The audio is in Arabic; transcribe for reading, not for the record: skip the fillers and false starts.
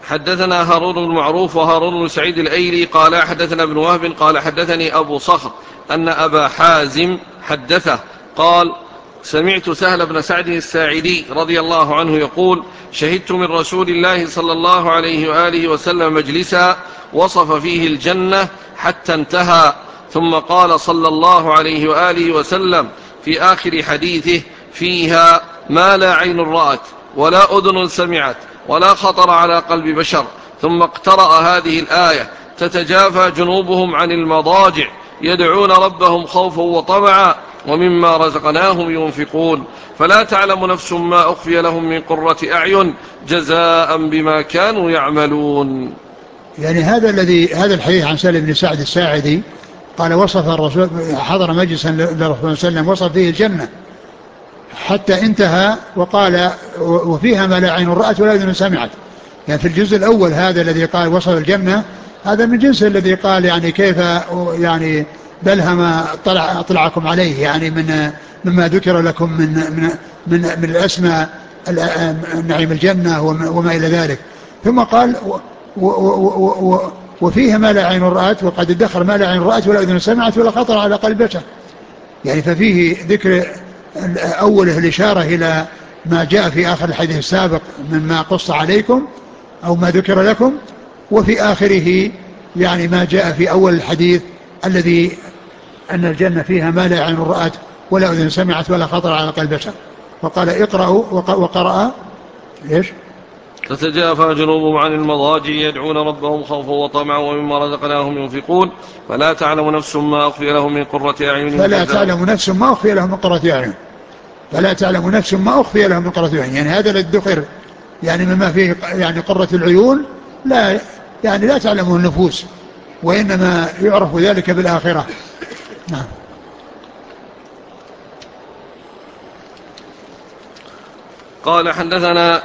حدثنا هارون بن معروف وهارون بن سعيد الأيلي قال حدثنا ابن وهب قال حدثني أبو صخر أن أبا حازم حدثه قال سمعت سهل بن سعد الساعدي رضي الله عنه يقول شهدت من رسول الله صلى الله عليه وآله وسلم مجلسا وصف فيه الجنة حتى انتهى، ثم قال صلى الله عليه وآله وسلم في آخر حديثه فيها ما لا عين رأت ولا أذن سمعت ولا خطر على قلب بشر، ثم اقترأ هذه الآية تتجافى جنوبهم عن المضاجع يدعون ربهم خوفا وطمعا ومما رزقناهم ينفقون فلا تعلم نفس ما أخفي لهم من قرة أعين جزاء بما كانوا يعملون. يعني هذا الحديث عن سهل بن سعد الساعدي قال وصف الرسول، حضر مجلسا للرسول صلى الله عليه وسلم وصف فيه الجنة حتى انتهى وقال وفيها ما لا عين رأت ولا أذن سمعت. يعني في الجزء الأول هذا الذي قال وصف الجنة هذا من جنس الذي قال يعني كيف يعني بلها ما أطلعكم عليه، يعني مما ذكر لكم من الأسماء نعيم الجنة وما إلى ذلك. ثم قال وفيها ما لا عين رأت وقد ادخر ما لا عين رأت ولا أذن سمعت ولا خطر على قلب بشر. يعني ففيه ذكر أوله الإشارة إلى ما جاء في آخر الحديث السابق مما قص عليكم أو ما ذكر لكم، وفي آخره يعني ما جاء في أول الحديث الذي أن الجنة فيها ما لا عين رأت ولا أذن سمعت ولا خطر على قلب بشر. وقال اقرأوا وقرأ إيش؟ تتجافى جنوبهم عن المضاجع يدعون ربهم خوفا وطمعا ومما رزقناهم ينفقون فلا تعلم نفس ما أخفي لهم من قرة أعين فلا تعلم نفس ما أخفي لهم من قرة أعين، فلا تعلم نفس ما أخفي لهم من قرة أعين. يعني هذا الذكر يعني مما فيه يعني قرة العيون لا يعني لا تعلمه النفوس، وإنما يعرف ذلك بالآخرة. نعم. قال حدثنا